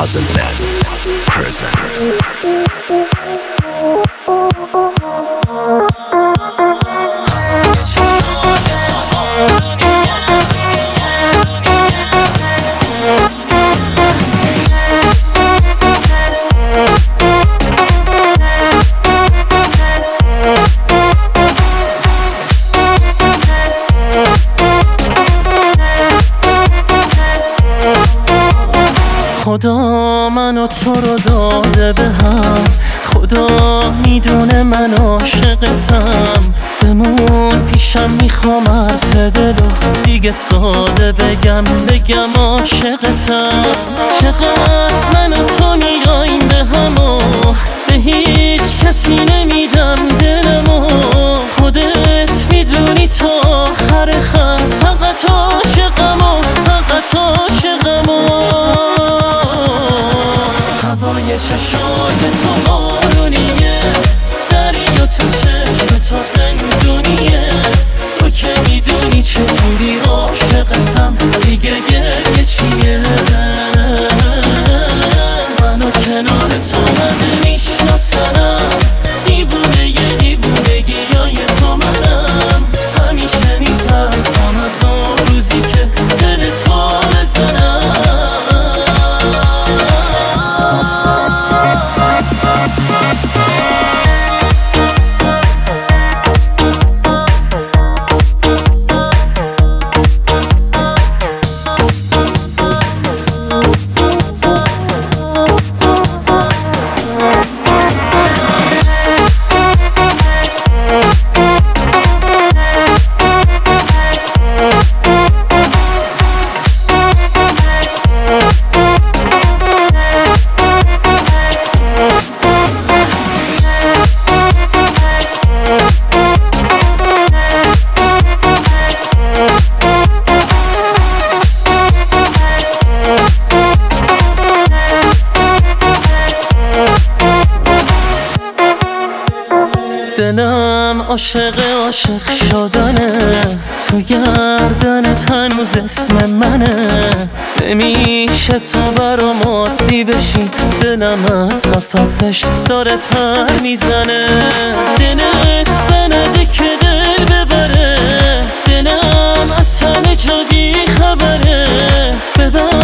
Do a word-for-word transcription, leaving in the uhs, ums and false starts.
Puzzleland presents خدا منو تو رو داده به هم، خدا میدونه من عاشقتم. بمون پیشم میخوام حرف دلو دیگه ساده بگم بگم عاشقتم. چقدر من و تو میاییم به هم و به هیچ کسی نمیدم دلمو. خودت میدونی تا آخر خط فقط عاشقم و فقط عاشقم. هوای چشای تو بارونیه، دریا تو چشم تو زندونیه. تو که میدونی چجوری عاشقتم، دیگه گریه چیه؟ منو کنار تو من میشناسنم، دیوونه یه دیوونگی های تو منم. همیشه میترسم از اون روزی که دل تو بزنم. دلم عاشق عاشق شدنه، تو گردنت هنوز اسم منه. نمیشه تو برام عادی بشی، دلم از قفسش داره پر میزنه. دلت بنده که دل ببره، دلم از همه جا بی خبره. ببر